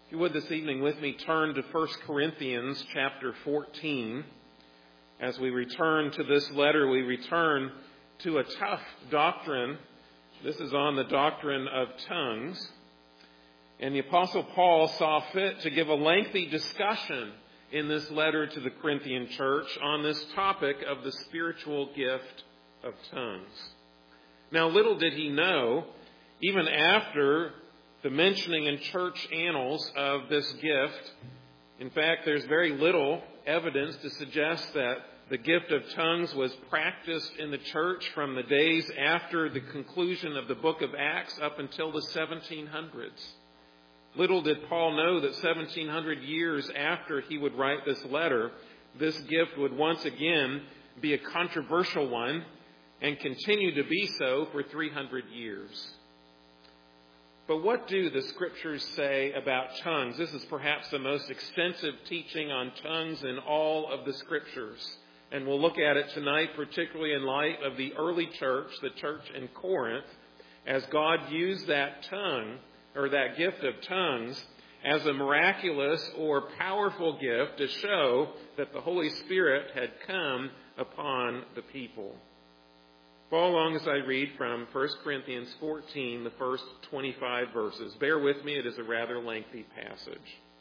If you would this evening with me, turn to 1 Corinthians chapter 14. As we return to this letter, we return to a tough doctrine. This is on the doctrine of tongues. And the Apostle Paul saw fit to give a lengthy discussion in this letter to the Corinthian church on this topic of the spiritual gift of tongues. Now, little did he know, even after the mentioning in church annals of this gift, in fact, there's very little evidence to suggest that the gift of tongues was practiced in the church from the days after the conclusion of the book of Acts up until the 1700s. Little did Paul know that 1700 years after he would write this letter, this gift would once again be a controversial one and continue to be so for 300 years. But what do the Scriptures say about tongues? This is perhaps the most extensive teaching on tongues in all of the Scriptures. And we'll look at it tonight, particularly in light of the early church, the church in Corinth, as God used that tongue, or that gift of tongues, as a miraculous or powerful gift to show that the Holy Spirit had come upon the people. Follow along as I read from 1 Corinthians 14, the first 25 verses. Bear with me, it is a rather lengthy passage.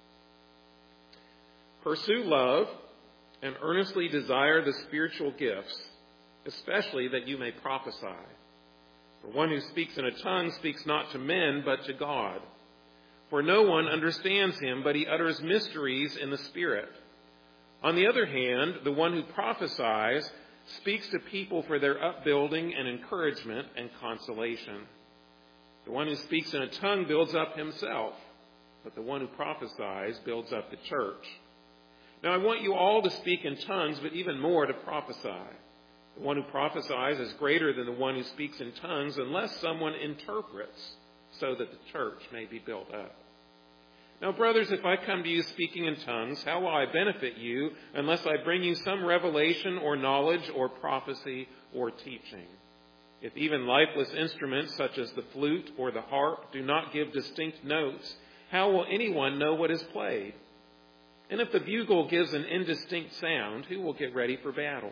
Pursue love and earnestly desire the spiritual gifts, especially that you may prophesy. For one who speaks in a tongue speaks not to men, but to God. For no one understands him, but he utters mysteries in the Spirit. On the other hand, the one who prophesies speaks to people for their upbuilding and encouragement and consolation. The one who speaks in a tongue builds up himself, but the one who prophesies builds up the church. Now I want you all to speak in tongues, but even more to prophesy. The one who prophesies is greater than the one who speaks in tongues, unless someone interprets, so that the church may be built up. Now, brothers, if I come to you speaking in tongues, how will I benefit you unless I bring you some revelation or knowledge or prophecy or teaching? If even lifeless instruments such as the flute or the harp do not give distinct notes, how will anyone know what is played? And if the bugle gives an indistinct sound, who will get ready for battle?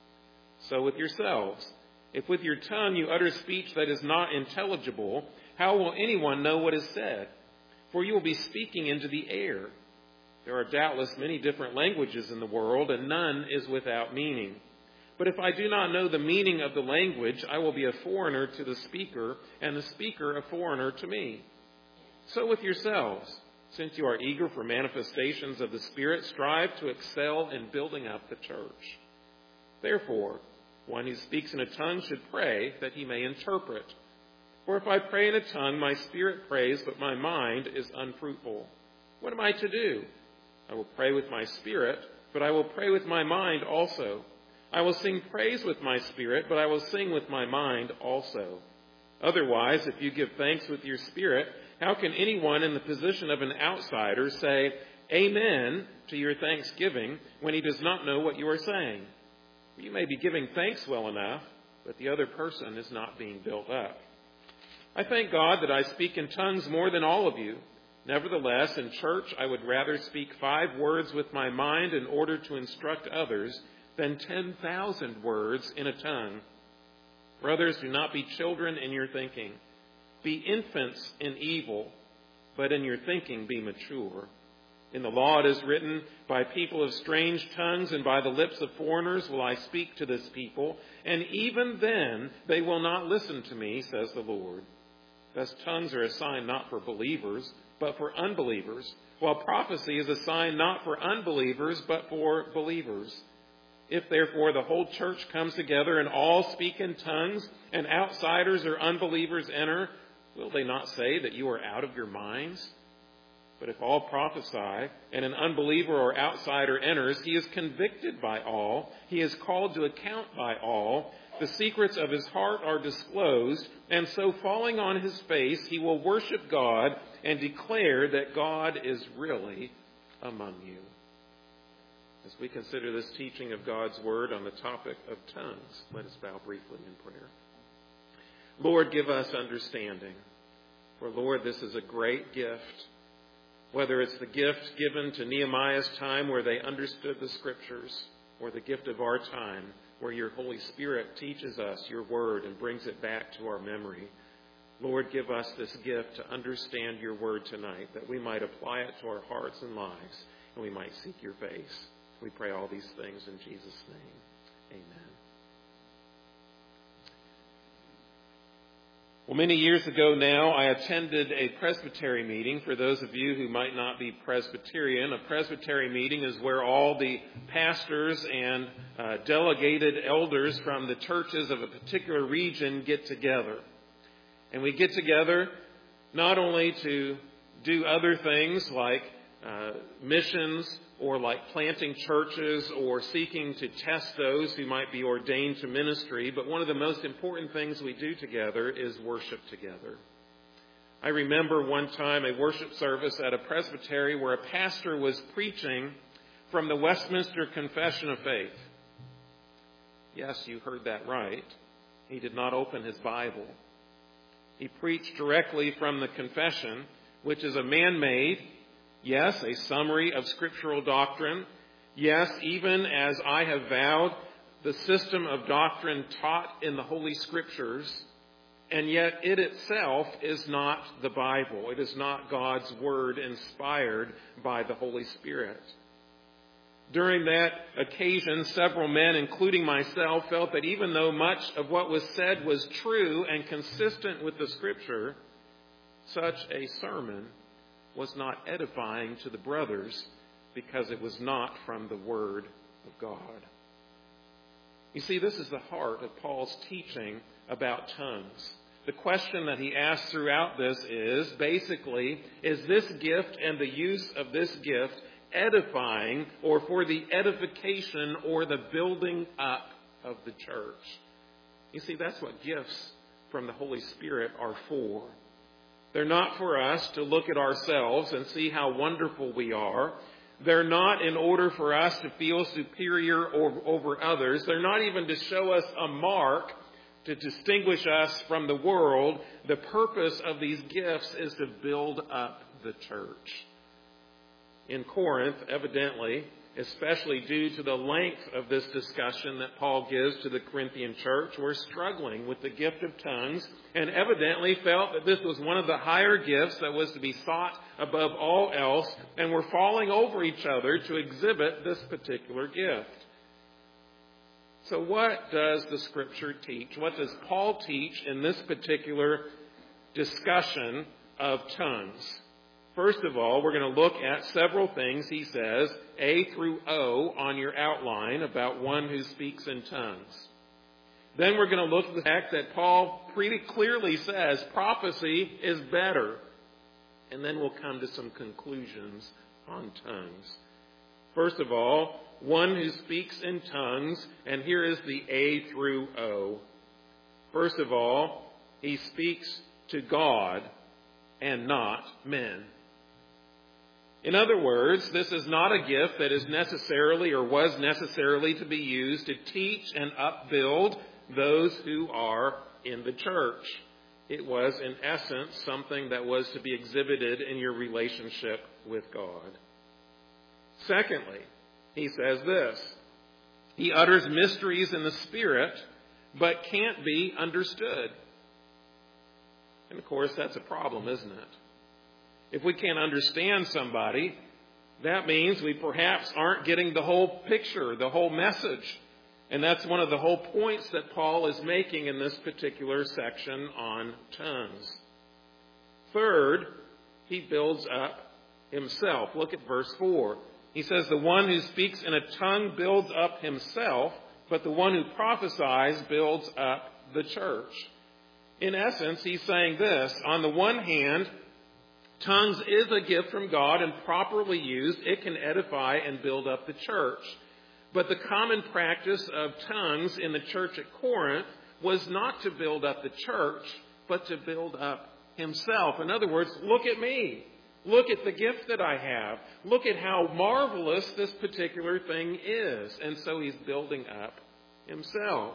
So with yourselves, if with your tongue you utter speech that is not intelligible, how will anyone know what is said? For you will be speaking into the air. There are doubtless many different languages in the world, and none is without meaning. But if I do not know the meaning of the language, I will be a foreigner to the speaker, and the speaker a foreigner to me. So with yourselves, since you are eager for manifestations of the Spirit, strive to excel in building up the church. Therefore, one who speaks in a tongue should pray that he may interpret. For if I pray in a tongue, my spirit prays, but my mind is unfruitful. What am I to do? I will pray with my spirit, but I will pray with my mind also. I will sing praise with my spirit, but I will sing with my mind also. Otherwise, if you give thanks with your spirit, how can anyone in the position of an outsider say, Amen, to your thanksgiving, when he does not know what you are saying? You may be giving thanks well enough, but the other person is not being built up. I thank God that I speak in tongues more than all of you. Nevertheless, in church, I would rather speak 5 words with my mind in order to instruct others than 10,000 words in a tongue. Brothers, do not be children in your thinking. Be infants in evil, but in your thinking be mature. In the law it is written, by people of strange tongues and by the lips of foreigners will I speak to this people, and even then they will not listen to me, says the Lord. Thus tongues are a sign not for believers, but for unbelievers, while prophecy is a sign not for unbelievers, but for believers. If therefore the whole church comes together and all speak in tongues, and outsiders or unbelievers enter, will they not say that you are out of your minds? But if all prophesy, and an unbeliever or outsider enters, he is convicted by all, he is called to account by all, the secrets of his heart are disclosed, and so falling on his face, he will worship God and declare that God is really among you. As we consider this teaching of God's word on the topic of tongues, let us bow briefly in prayer. Lord, give us understanding. For Lord, this is a great gift. whether it's the gift given to Nehemiah's time where they understood the Scriptures, or the gift of our time where your Holy Spirit teaches us your word and brings it back to our memory. Lord, give us this gift to understand your word tonight, that we might apply it to our hearts and lives, and we might seek your face. We pray all these things in Jesus' name. Amen. Well, many years ago now, I attended a presbytery meeting. For those of you who might not be Presbyterian, a presbytery meeting is where all the pastors and delegated elders from the churches of a particular region get together. And we get together not only to do other things like missions or like planting churches or seeking to test those who might be ordained to ministry, but one of the most important things we do together is worship together. I remember one time a worship service at a presbytery where a pastor was preaching from the Westminster Confession of Faith. Yes, you heard that right. He did not open his Bible. He preached directly from the confession, which is a man-made, yes, a summary of scriptural doctrine. Yes, even as I have vowed, the system of doctrine taught in the Holy Scriptures. And yet it itself is not the Bible. It is not God's Word inspired by the Holy Spirit. During that occasion, several men, including myself, felt that even though much of what was said was true and consistent with the Scripture, such a sermon was not edifying to the brothers because it was not from the Word of God. You see, this is the heart of Paul's teaching about tongues. The question that he asks throughout this is, basically, is this gift and the use of this gift edifying or for the edification or the building up of the church? You see, that's what gifts from the Holy Spirit are for. They're not for us to look at ourselves and see how wonderful we are. They're not in order for us to feel superior over others. They're not even to show us a mark to distinguish us from the world. The purpose of these gifts is to build up the church. In Corinth, evidently, especially due to the length of this discussion that Paul gives to the Corinthian church, were struggling with the gift of tongues and evidently felt that this was one of the higher gifts that was to be sought above all else, and were falling over each other to exhibit this particular gift. So what does the Scripture teach? What does Paul teach in this particular discussion of tongues? First of all, we're going to look at several things, he says, A through O on your outline about one who speaks in tongues. Then we're going to look at the fact that Paul pretty clearly says prophecy is better. And then we'll come to some conclusions on tongues. First of all, one who speaks in tongues, and here is the A through O. First of all, he speaks to God and not men. In other words, this is not a gift that is necessarily or was necessarily to be used to teach and upbuild those who are in the church. It was, in essence, something that was to be exhibited in your relationship with God. Secondly, he says this: he utters mysteries in the Spirit, but can't be understood. And of course, that's a problem, isn't it? If we can't understand somebody, that means we perhaps aren't getting the whole picture, the whole message. And that's one of the whole points that Paul is making in this particular section on tongues. Third, he builds up himself. Look at verse 4. He says, the one who speaks in a tongue builds up himself, but the one who prophesies builds up the church. In essence, he's saying this: on the one hand, tongues is a gift from God, and properly used, it can edify and build up the church. But the common practice of tongues in the church at Corinth was not to build up the church, but to build up himself. In other words, look at me. Look at the gift that I have. Look at how marvelous this particular thing is. And so he's building up himself.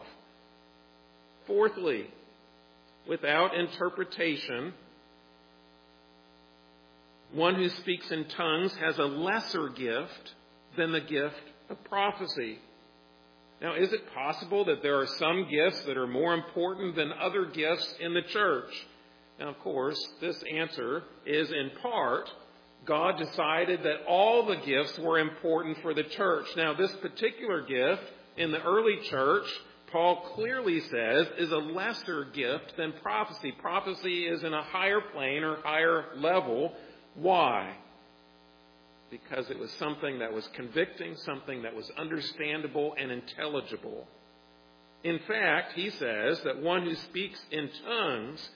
Fourthly, without interpretation, one who speaks in tongues has a lesser gift than the gift of prophecy. Now, is it possible that there are some gifts that are more important than other gifts in the church? Now, of course, this answer is in part, God decided that all the gifts were important for the church. Now, this particular gift in the early church, Paul clearly says, is a lesser gift than prophecy. Prophecy is in a higher plane or higher level. Why? Because it was something that was convicting, something that was understandable and intelligible. In fact, he says that one who speaks in tongues,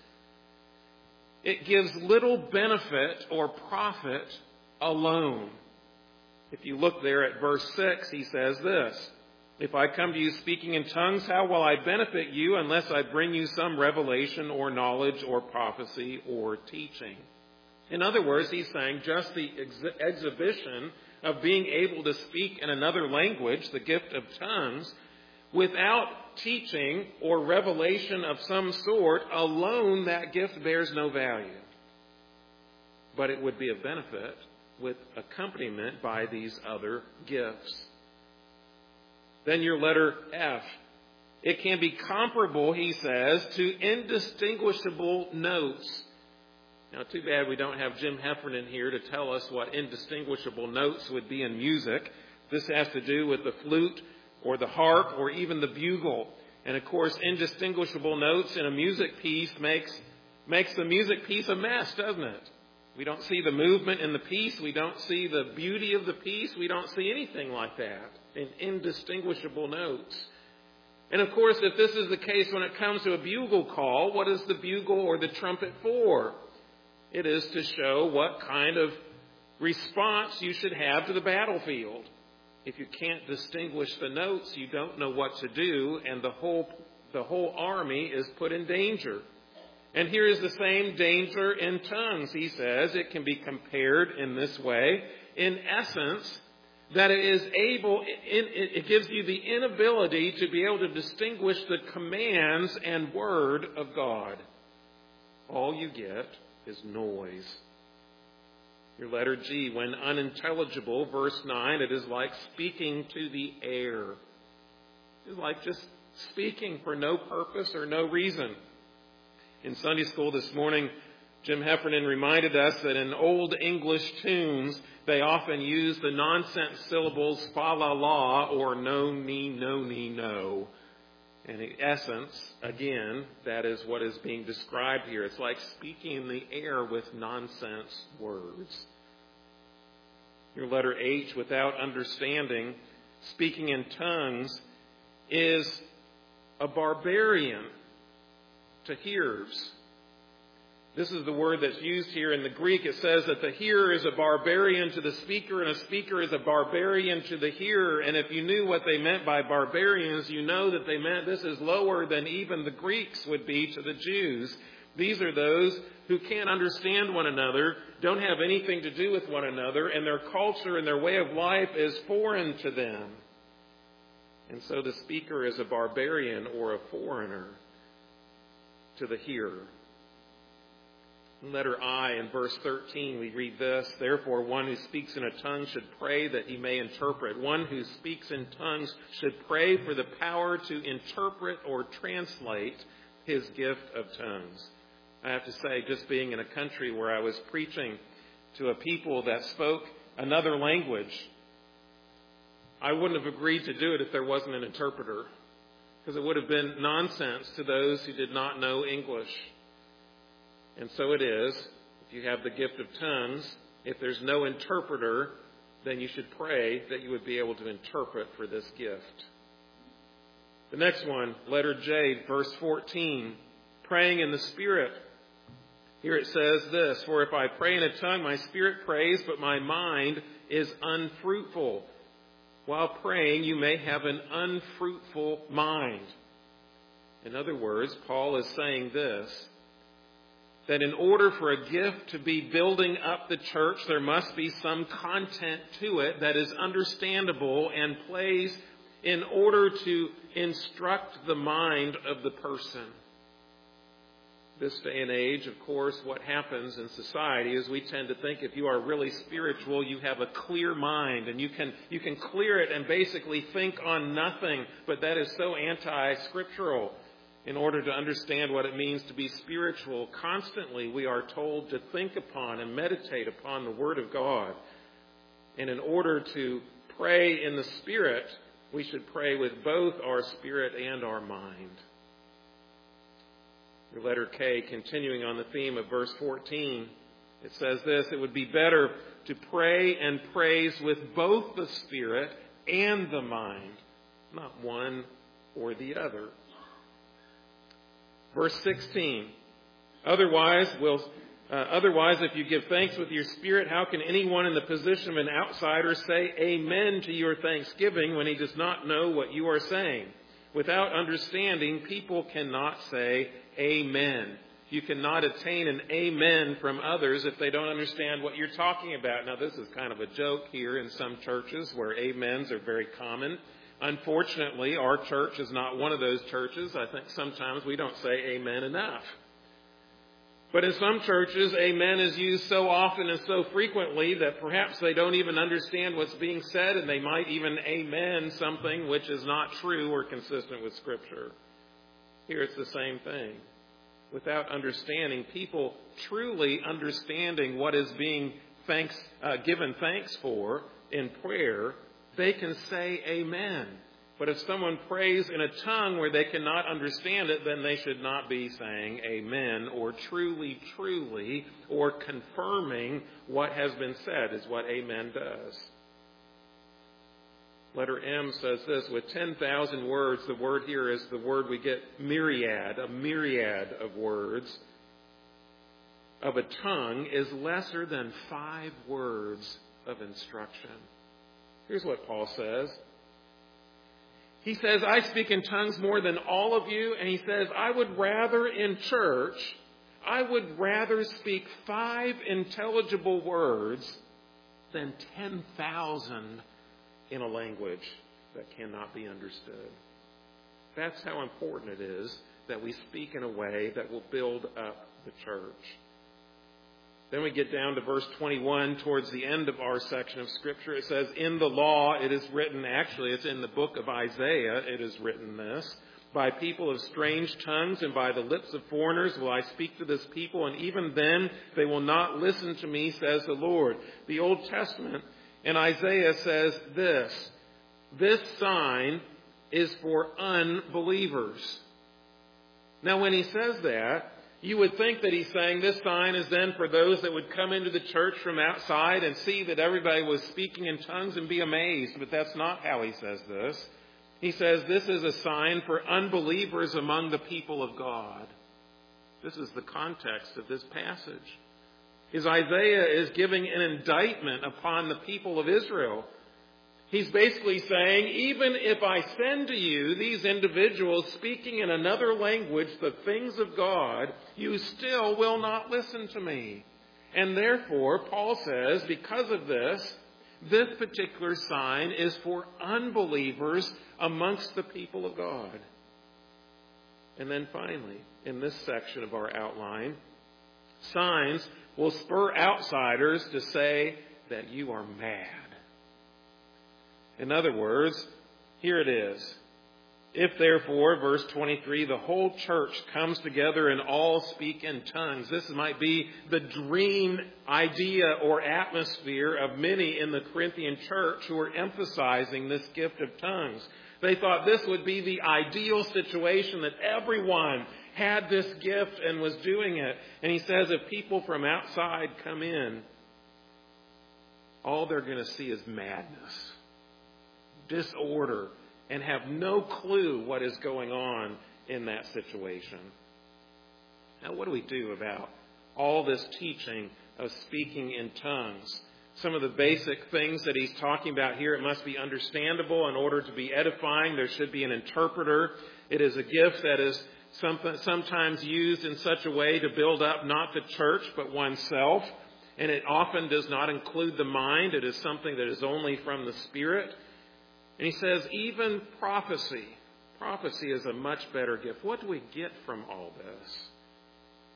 it gives little benefit or profit alone. If you look there at verse 6, he says this, "If I come to you speaking in tongues, how will I benefit you unless I bring you some revelation or knowledge or prophecy or teaching?" In other words, he's saying just the exhibition of being able to speak in another language, the gift of tongues, without teaching or revelation of some sort, alone that gift bears no value. But it would be a benefit with accompaniment by these other gifts. Then your letter F. It can be comparable, he says, to indistinguishable notes. Now, too bad we don't have Jim Heffernan here to tell us what indistinguishable notes would be in music. This has to do with the flute or the harp or even the bugle. And, of course, indistinguishable notes in a music piece makes the music piece a mess, doesn't it? We don't see the movement in the piece. We don't see the beauty of the piece. We don't see anything like that in indistinguishable notes. And, of course, if this is the case when it comes to a bugle call, what is the bugle or the trumpet for? It is to show what kind of response you should have to the battlefield. If you can't distinguish the notes, you don't know what to do, and the whole army is put in danger. And here is the same danger in tongues. He says it can be compared in this way. In essence, that it gives you the inability to be able to distinguish the commands and word of God. All you get is noise. Your letter G, when unintelligible, verse 9, it is like speaking to the air. It's like just speaking for no purpose or no reason. In Sunday school this morning, Jim Heffernan reminded us that in Old English tunes, they often use the nonsense syllables fa la la or no ni no ni no. And in essence, again, that is what is being described here. It's like speaking in the air with nonsense words. Your letter H, without understanding, speaking in tongues, is a barbarian to hearers. This is the word that's used here in the Greek. It says that the hearer is a barbarian to the speaker, and a speaker is a barbarian to the hearer. And if you knew what they meant by barbarians, you know that they meant this is lower than even the Greeks would be to the Jews. These are those who can't understand one another, don't have anything to do with one another, and their culture and their way of life is foreign to them. And so the speaker is a barbarian or a foreigner to the hearer. In letter I, in verse 13, we read this, "Therefore, one who speaks in a tongue should pray that he may interpret." One who speaks in tongues should pray for the power to interpret or translate his gift of tongues. I have to say, just being in a country where I was preaching to a people that spoke another language, I wouldn't have agreed to do it if there wasn't an interpreter, because it would have been nonsense to those who did not know English. And so it is, if you have the gift of tongues, if there's no interpreter, then you should pray that you would be able to interpret for this gift. The next one, letter J, verse 14, praying in the Spirit. Here it says this, "For if I pray in a tongue, my spirit prays, but my mind is unfruitful." While praying, you may have an unfruitful mind. In other words, Paul is saying this, that in order for a gift to be building up the church, there must be some content to it that is understandable and plays in order to instruct the mind of the person. This day and age, of course, what happens in society is we tend to think if you are really spiritual, you have a clear mind and you can clear it and basically think on nothing. But that is so anti-scriptural. In order to understand what it means to be spiritual, constantly we are told to think upon and meditate upon the Word of God. And in order to pray in the Spirit, we should pray with both our spirit and our mind. Your letter K, continuing on the theme of verse 14, it says this: it would be better to pray and praise with both the spirit and the mind, not one or the other. Verse 16, otherwise, if you give thanks with your spirit, how can anyone in the position of an outsider say amen to your thanksgiving when he does not know what you are saying? Without understanding, people cannot say amen. You cannot attain an amen from others if they don't understand what you're talking about. Now, this is kind of a joke here in some churches where amens are very common. Unfortunately, our church is not one of those churches. I think sometimes we don't say amen enough. But in some churches, amen is used so often and so frequently that perhaps they don't even understand what's being said, and they might even amen something which is not true or consistent with Scripture. Here it's the same thing. Without understanding, people truly understanding what is being given thanks for in prayer, they can say amen. But if someone prays in a tongue where they cannot understand it, then they should not be saying amen or truly, truly, or confirming what has been said is what amen does. Letter M says this: with 10,000 words, the word here is the word we get myriad, a myriad of words of a tongue is lesser than 5 words of instruction. Here's what Paul says. He says, I speak in tongues more than all of you. And he says, I would rather in church, I would rather speak 5 intelligible words than 10,000 in a language that cannot be understood. That's how important it is that we speak in a way that will build up the church. Then we get down to verse 21 towards the end of our section of Scripture. It says, in the law it is written, actually it's in the book of Isaiah it is written this, by people of strange tongues and by the lips of foreigners will I speak to this people, and even then they will not listen to me, says the Lord. The Old Testament in Isaiah says this sign is for unbelievers. Now when he says that, you would think that he's saying this sign is then for those that would come into the church from outside and see that everybody was speaking in tongues and be amazed. But that's not how he says this. He says this is a sign for unbelievers among the people of God. This is the context of this passage. Isaiah is giving an indictment upon the people of Israel. He's basically saying, even if I send to you these individuals speaking in another language the things of God, you still will not listen to me. And therefore, Paul says, because of this particular sign is for unbelievers amongst the people of God. And then finally, in this section of our outline, signs will spur outsiders to say that you are mad. In other words, here it is. If therefore, verse 23, the whole church comes together and all speak in tongues. This might be the dream idea or atmosphere of many in the Corinthian church who are emphasizing this gift of tongues. They thought this would be the ideal situation, that everyone had this gift and was doing it. And he says if people from outside come in, all they're going to see is madness, disorder, and have no clue what is going on in that situation. Now, what do we do about all this teaching of speaking in tongues? Some of the basic things that he's talking about here, it must be understandable in order to be edifying. There should be an interpreter. It is a gift that is sometimes used in such a way to build up not the church but oneself. And it often does not include the mind. It is something that is only from the Spirit. And he says even prophecy is a much better gift. What do we get from all this?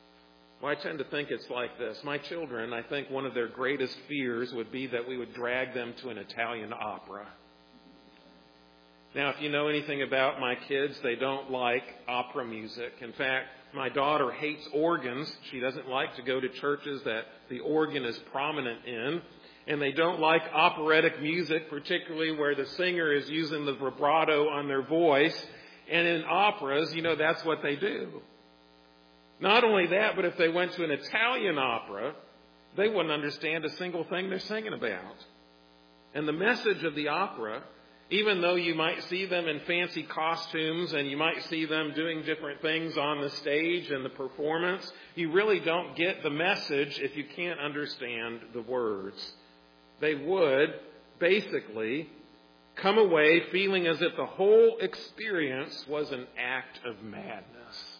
Well, I tend to think it's like this. My children, I think one of their greatest fears would be that we would drag them to an Italian opera. Now, if you know anything about my kids, they don't like opera music. In fact, my daughter hates organs. She doesn't like to go to churches that the organ is prominent in. And they don't like operatic music, particularly where the singer is using the vibrato on their voice. And in operas, that's what they do. Not only that, but if they went to an Italian opera, they wouldn't understand a single thing they're singing about. And the message of the opera, even though you might see them in fancy costumes and you might see them doing different things on the stage and the performance, you really don't get the message if you can't understand the words. They would basically come away feeling as if the whole experience was an act of madness.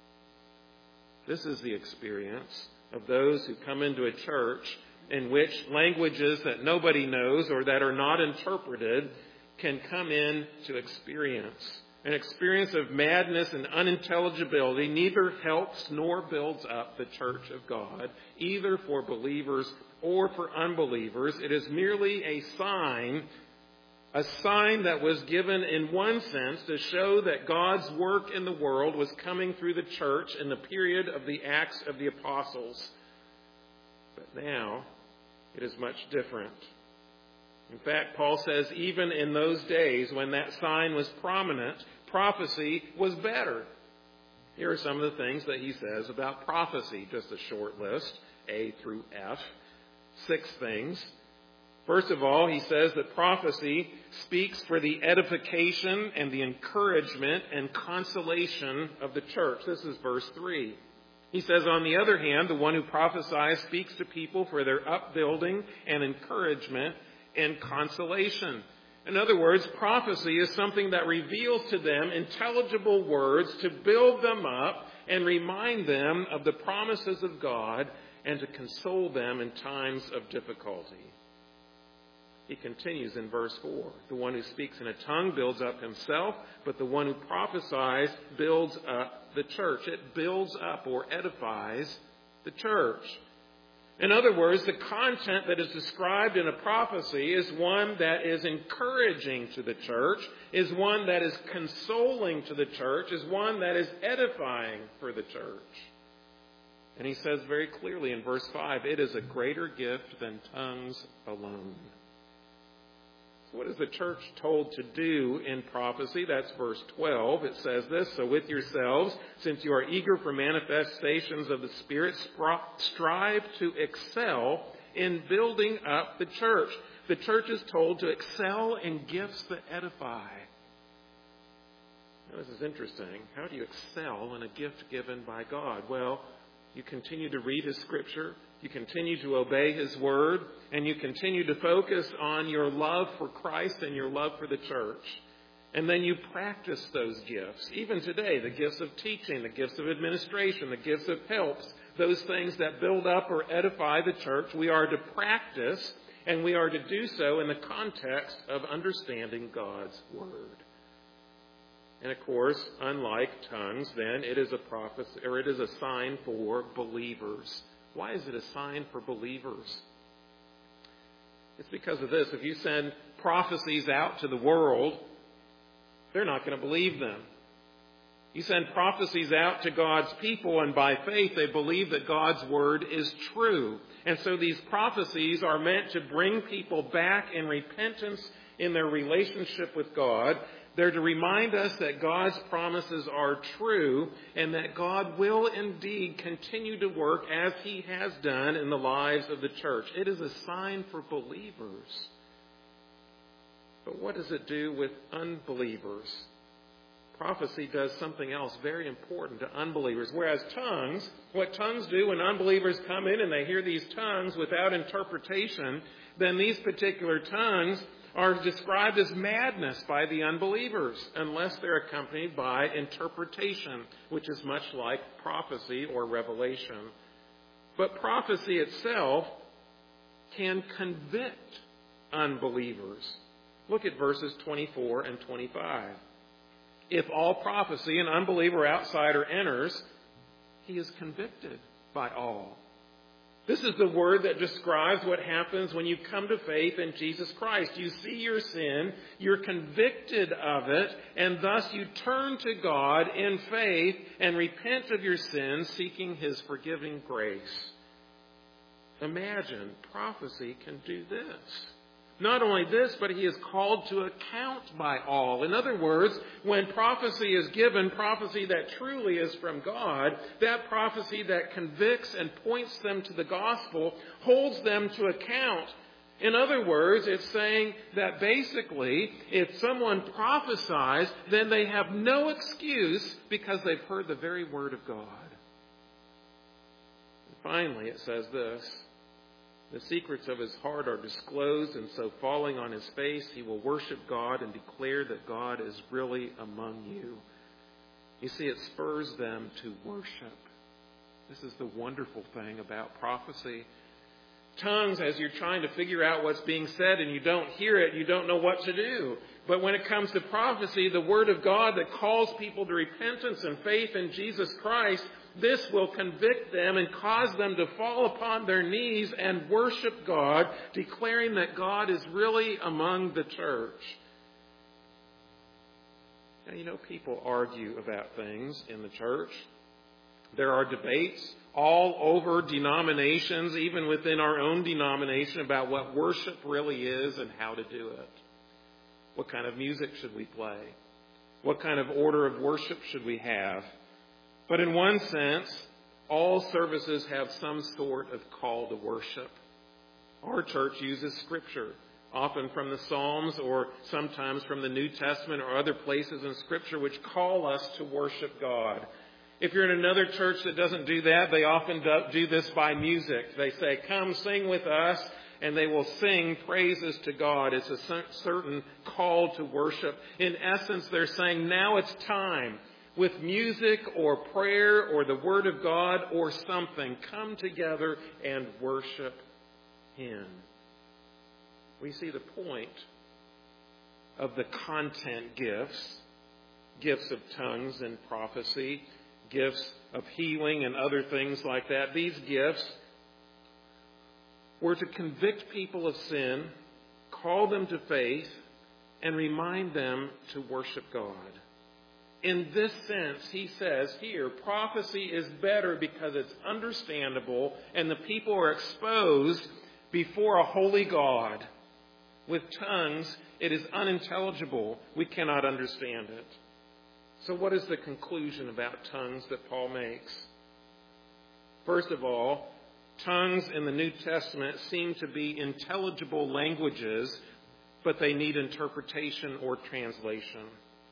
This is the experience of those who come into a church in which languages that nobody knows or that are not interpreted can come in to experience. An experience of madness and unintelligibility neither helps nor builds up the church of God, either for believers or for unbelievers. It is merely a sign that was given in one sense to show that God's work in the world was coming through the church in the period of the Acts of the Apostles. But now it is much different. In fact, Paul says even in those days when that sign was prominent, prophecy was better. Here are some of the things that he says about prophecy. Just a short list, A through F. 6 things. First of all, he says that prophecy speaks for the edification and the encouragement and consolation of the church. This is verse 3. He says, on the other hand, the one who prophesies speaks to people for their upbuilding and encouragement and consolation. In other words, prophecy is something that reveals to them intelligible words to build them up and remind them of the promises of God and to console them in times of difficulty. He continues in verse 4. The one who speaks in a tongue builds up himself, but the one who prophesies builds up the church. It builds up or edifies the church. In other words, the content that is described in a prophecy is one that is encouraging to the church, is one that is consoling to the church, is one that is edifying for the church. And he says very clearly in verse 5, it is a greater gift than tongues alone. So what is the church told to do in prophecy? That's verse 12. It says this, so with yourselves, since you are eager for manifestations of the Spirit, strive to excel in building up the church. The church is told to excel in gifts that edify. Now, this is interesting. How do you excel in a gift given by God? Well, you continue to read His Scripture, you continue to obey His Word, and you continue to focus on your love for Christ and your love for the church. And then you practice those gifts. Even today, the gifts of teaching, the gifts of administration, the gifts of helps, those things that build up or edify the church, we are to practice, and we are to do so in the context of understanding God's Word. And of course, unlike tongues, then, it is a prophecy, or it is a sign for believers. Why is it a sign for believers? It's because of this. If you send prophecies out to the world, they're not going to believe them. You send prophecies out to God's people, and by faith they believe that God's Word is true. And so these prophecies are meant to bring people back in repentance in their relationship with God. They're to remind us that God's promises are true and that God will indeed continue to work as He has done in the lives of the church. It is a sign for believers. But what does it do with unbelievers? Prophecy does something else very important to unbelievers. Whereas tongues, what tongues do when unbelievers come in and they hear these tongues without interpretation, then these particular tongues are described as madness by the unbelievers unless they're accompanied by interpretation, which is much like prophecy or revelation. But prophecy itself can convict unbelievers. Look at verses 24 and 25. If all prophecy an unbeliever outsider enters, he is convicted. by all. This is the word that describes what happens when you come to faith in Jesus Christ. You see your sin, you're convicted of it, and thus you turn to God in faith and repent of your sins, seeking His forgiving grace. Imagine prophecy can do this. Not only this, but He is called to account by all. In other words, when prophecy is given, prophecy that truly is from God, that prophecy that convicts and points them to the gospel, holds them to account. In other words, it's saying that basically, if someone prophesies, then they have no excuse because they've heard the very word of God. And finally, it says this: the secrets of his heart are disclosed, and so falling on his face, he will worship God and declare that God is really among you. You see, it spurs them to worship. This is the wonderful thing about prophecy. Tongues, as you're trying to figure out what's being said and you don't hear it, you don't know what to do. But when it comes to prophecy, the Word of God that calls people to repentance and faith in Jesus Christ, this will convict them and cause them to fall upon their knees and worship God, declaring that God is really among the church. Now, you know, people argue about things in the church. There are debates all over denominations, even within our own denomination, about what worship really is and how to do it. What kind of music should we play? What kind of order of worship should we have? But in one sense, all services have some sort of call to worship. Our church uses Scripture, often from the Psalms or sometimes from the New Testament or other places in Scripture which call us to worship God. If you're in another church that doesn't do that, they often do this by music. They say, "Come sing with us," and they will sing praises to God. It's a certain call to worship. In essence, they're saying, now it's time. With music or prayer or the Word of God or something, come together and worship Him. We see the point of the content gifts, gifts of tongues and prophecy, gifts of healing and other things like that. These gifts were to convict people of sin, call them to faith, and remind them to worship God. In this sense, he says here, prophecy is better because it's understandable and the people are exposed before a holy God. With tongues, it is unintelligible. We cannot understand it. So what is the conclusion about tongues that Paul makes? First of all, tongues in the New Testament seem to be intelligible languages, but they need interpretation or translation.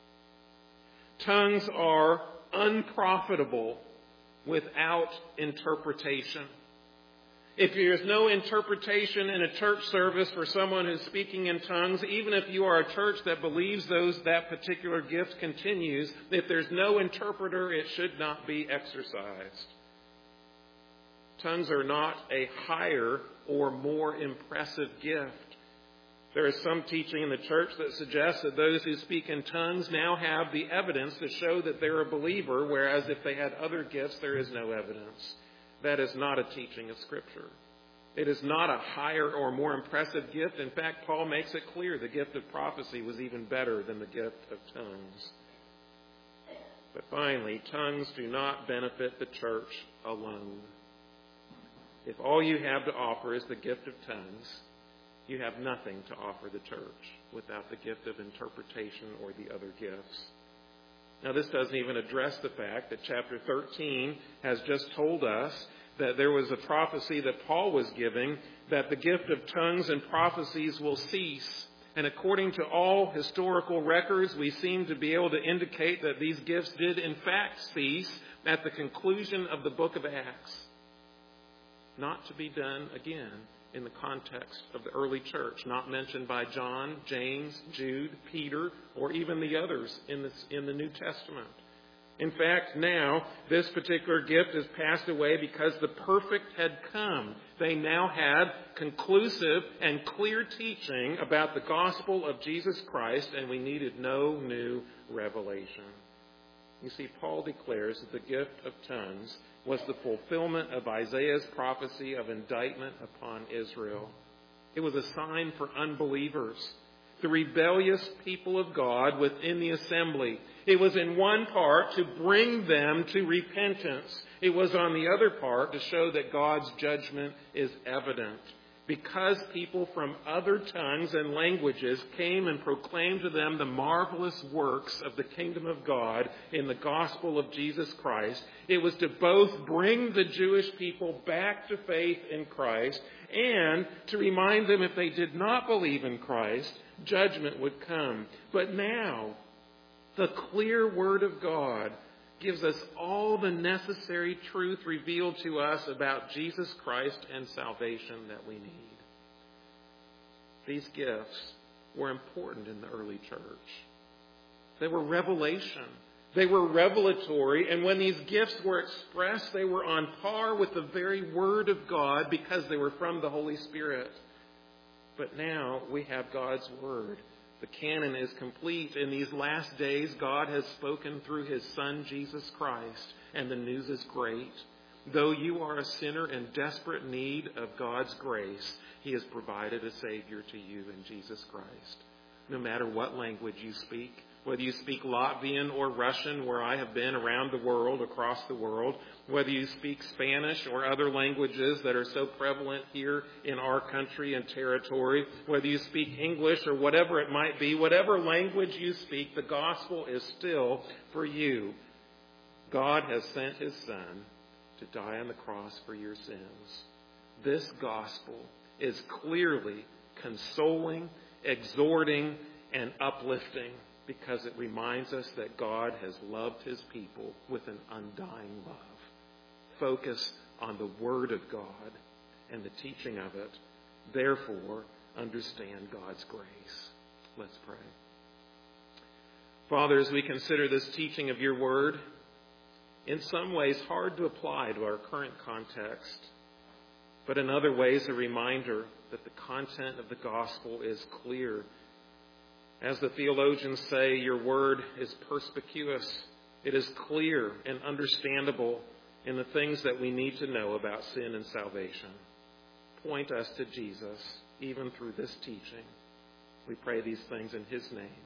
Tongues are unprofitable without interpretation. If there's no interpretation in a church service for someone who's speaking in tongues, even if you are a church that believes that particular gift continues, if there's no interpreter, it should not be exercised. Tongues are not a higher or more impressive gift. There is some teaching in the church that suggests that those who speak in tongues now have the evidence to show that they're a believer, whereas if they had other gifts, there is no evidence. That is not a teaching of Scripture. It is not a higher or more impressive gift. In fact, Paul makes it clear the gift of prophecy was even better than the gift of tongues. But finally, tongues do not benefit the church alone. If all you have to offer is the gift of tongues, you have nothing to offer the church without the gift of interpretation or the other gifts. Now, this doesn't even address the fact that chapter 13 has just told us that there was a prophecy that Paul was giving, that the gift of tongues and prophecies will cease. And according to all historical records, we seem to be able to indicate that these gifts did in fact cease at the conclusion of the book of Acts. Not to be done again in the context of the early church, not mentioned by John, James, Jude, Peter, or even the others in the New Testament. In fact, now, this particular gift has passed away because the perfect had come. They now had conclusive and clear teaching about the gospel of Jesus Christ, and we needed no new revelation. You see, Paul declares that the gift of tongues was the fulfillment of Isaiah's prophecy of indictment upon Israel. It was a sign for unbelievers, the rebellious people of God within the assembly. It was in one part to bring them to repentance. It was on the other part to show that God's judgment is evident. Because people from other tongues and languages came and proclaimed to them the marvelous works of the kingdom of God in the gospel of Jesus Christ, it was to both bring the Jewish people back to faith in Christ and to remind them if they did not believe in Christ, judgment would come. But now, the clear word of God gives us all the necessary truth revealed to us about Jesus Christ and salvation that we need. These gifts were important in the early church. They were revelation. They were revelatory, and when these gifts were expressed, they were on par with the very Word of God because they were from the Holy Spirit. But now we have God's Word. The canon is complete. In these last days, God has spoken through His Son, Jesus Christ, and the news is great. Though you are a sinner in desperate need of God's grace, He has provided a Savior to you in Jesus Christ. No matter what language you speak, whether you speak Latvian or Russian, where I have been around the world, across the world, whether you speak Spanish or other languages that are so prevalent here in our country and territory, whether you speak English or whatever it might be, whatever language you speak, the gospel is still for you. God has sent His Son to die on the cross for your sins. This gospel is clearly consoling, exhorting, and uplifting, because it reminds us that God has loved His people with an undying love. Focus on the Word of God and the teaching of it. Therefore, understand God's grace. Let's pray. Father, as we consider this teaching of your Word, in some ways hard to apply to our current context, but in other ways a reminder that the content of the gospel is clear. As the theologians say, your word is perspicuous. It is clear and understandable in the things that we need to know about sin and salvation. Point us to Jesus, even through this teaching. We pray these things in His name.